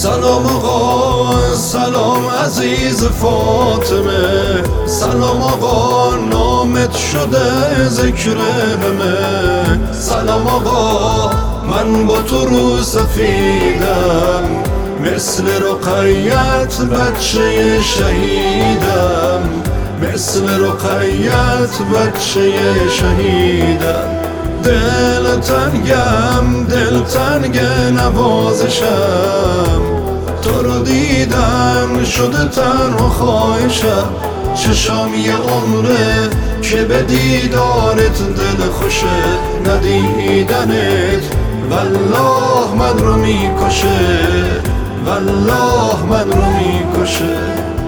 سلام آقا، سلام عزیز فاطمه، سلام آقا نامت شده ذکر همه. سلام آقا من با تو رو سفیدم، مثل رقیت بچه شهیدم، مثل رقیت بچه شهیدم. دل تنگم، دل تنگ نوازشم، تو رو دیدم شده تنها خواهشم. چشام یه عمره که به دیدارت دل خوشه، ندیدنت والله من رو میکشه، والله من رو میکشه.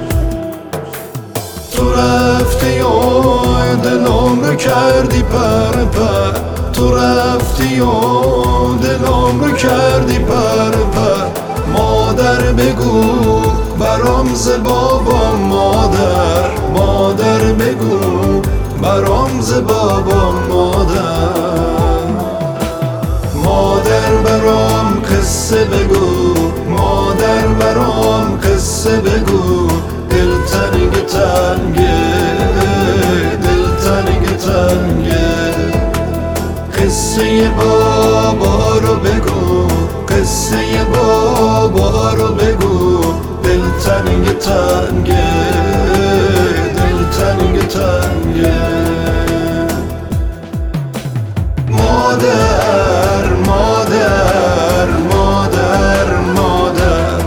تو رفتی و دلم رو کردی پر پر، تو رفتی و دلم رو کردی پر پر. مادر بگو برام ز بابام، مادر مادر بگو برام ز بابام، مادر مادر برام قصه بگو، مادر برام قصه بگو. دل تنگ تنگه، دل تنگ تنگه. قصه بابا رو بگو، قصه بابا رو بگو. دل تنگ تنگه، دل تنگ تنگه. مادر مادر مادر مادر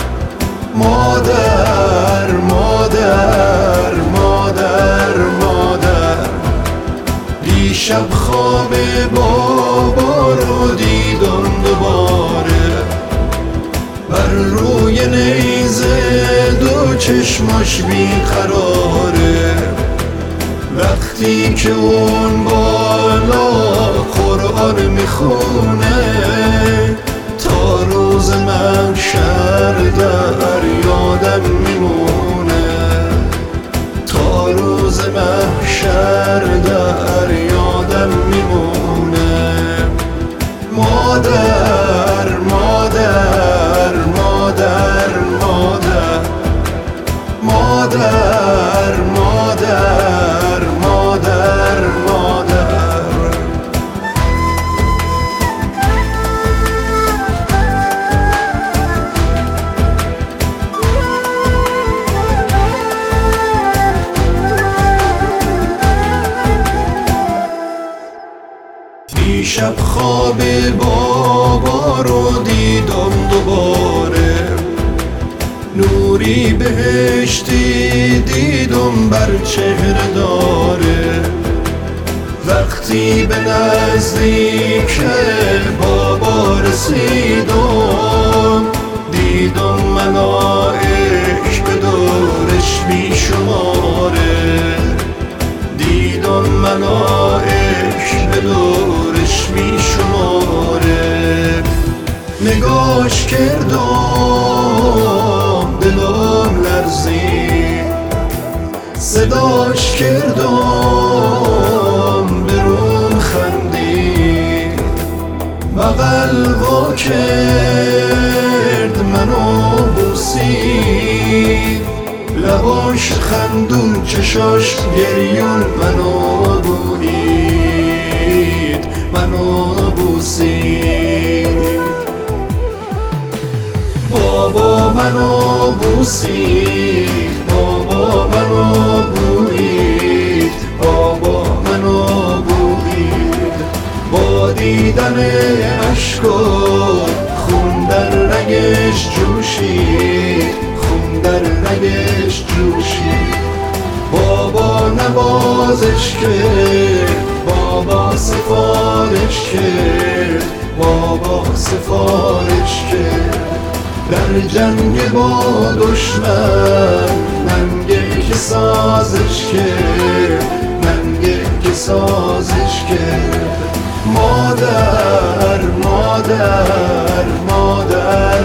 مادر مادر مادر مادر. دیشب خواب بابا رو دیدم دوباره، بر روی نیزه دو چشماش بیقراره. وقتی که اون بالا قرآن میخونه، تا روز محشر در یادم میمونه، تا روز محشر در یادم میمونه. مادر مادر مادر مادر مادر مادر مادر مادر. دیشب خواب بابا رو دیدم دوباره، نوری بهشتی دیدم بر چهره داره. وقتی به نزدیک بابا رسیدم، دیدم ملائک به دورش بیشماره، دیدم ملائک به دورش بیشماره. نگاش کردم دلم لرزید، صداش کردم بروم خندید. بغل وا کرد منو بوسید، لباش خندون چشاش گریون منو بویید، منو بوسید. بابا منو بوسید، بابا منو بویید، بابا منو بویید. با دیدن عشق و خون در رگش جوشید، خون در رگش جوشید. بابا نوازش کرد، بابا سفارش کرد، بابا سفارش کرد. در جنگ با دشمن ننگه که سازش کرد، ننگه که سازش کرد. مادر مادر مادر